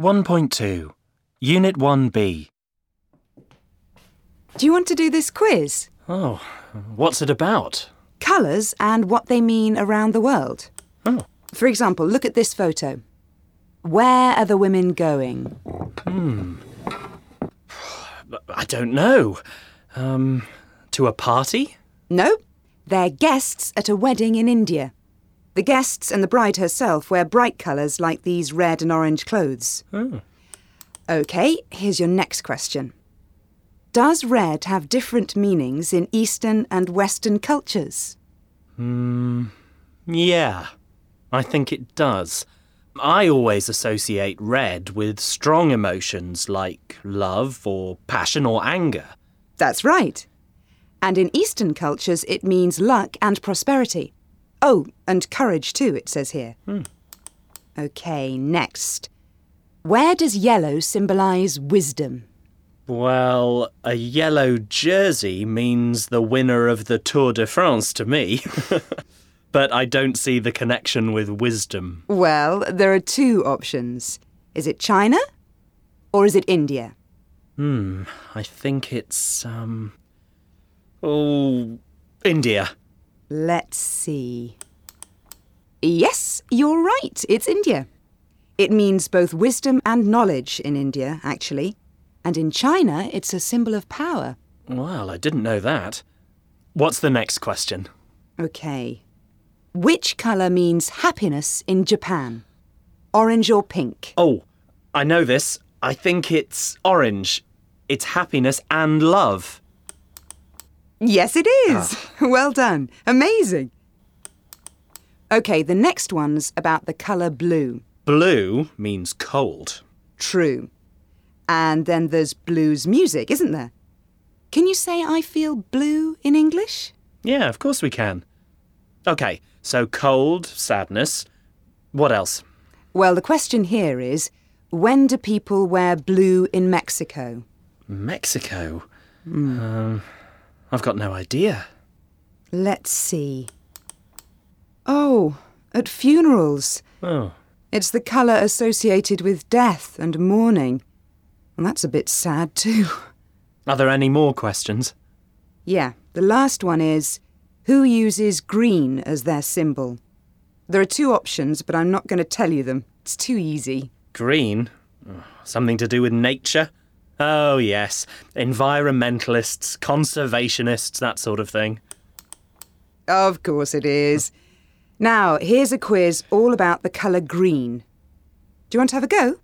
1.2, Unit 1B. Do you want to do this quiz? Oh, what's it about? Colours and what they mean around the world. Oh. For example, look at this photo. Where are the women going? I don't know. To a party? No, they're guests at a wedding in India. The guests and the bride herself wear bright colours like these red and orange clothes. Oh. OK, here's your next question. Does red have different meanings in Eastern and Western cultures? Yeah, I think it does. I always associate red with strong emotions like love or passion or anger. That's right. And in Eastern cultures, it means luck and prosperity. Oh, and courage too, it says here. OK, next. Where does yellow symbolise wisdom? Well, a yellow jersey means the winner of the Tour de France to me. But I don't see the connection with wisdom. Well, there are two options. Is it China or is it India? I think it's, India. Let's see. Yes, you're right. It's India. It means both wisdom and knowledge in India, actually. And in China, it's a symbol of power. Well, I didn't know that. What's the next question? OK. Which colour means happiness in Japan? Orange or pink? Oh, I know this. I think it's orange. It's happiness and love. Yes, it is. Well done. Amazing. OK, the next one's about the colour blue. Blue means cold. True. And then there's blues music, isn't there? Can you say I feel blue in English? Yeah, of course we can. OK, so cold, sadness. What else? Well, the question here is, when do people wear blue in Mexico? Mexico? I've got no idea. Let's see. Oh, at funerals. Oh. It's the colour associated with death and mourning. And that's a bit sad too. Are there any more questions? Yeah, the last one is, who uses green as their symbol? There are two options, but I'm not going to tell you them. It's too easy. Green? Something to do with nature? Oh, yes. Environmentalists, conservationists, that sort of thing. Of course it is. Now, here's a quiz all about the colour green. Do you want to have a go?